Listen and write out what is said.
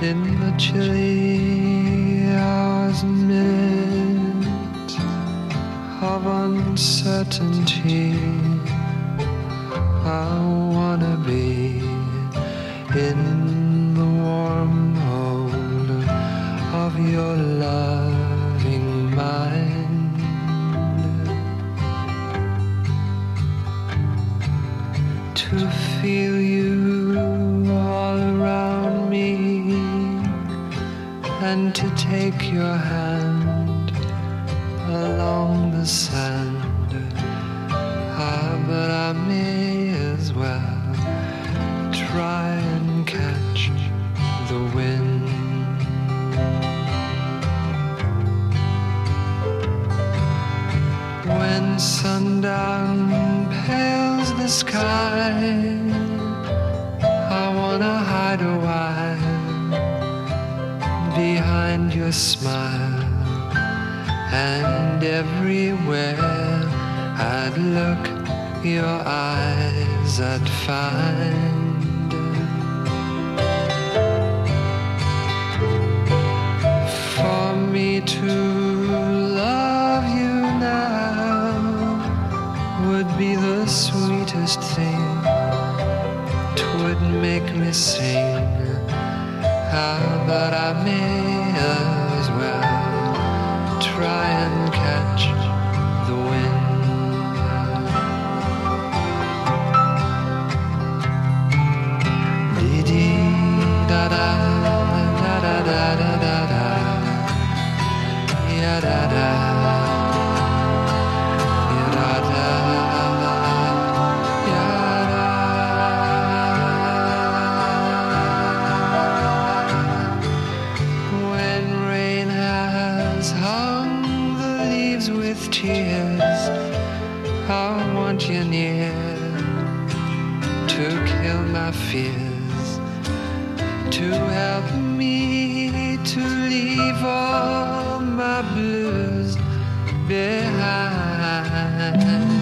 in the chilly hours amid of uncertainty. I wanna be in the warm hold of your loving mind, to feel you all around me, and to take your hand along the sand. But I may as well try and catch the wind. When sundown pales the sky, I wanna hide a while behind your smile, and everywhere I'd look, your eyes I'd find. For me to love you now would be the sweetest thing. 'Twould make me sing. But I may as well try and catch the wind. Da da da da da da da da, ya da da, ya da da, ya da. When rain has hung the leaves with tears, I want you near to kill my fears, to help me to leave all my blues behind.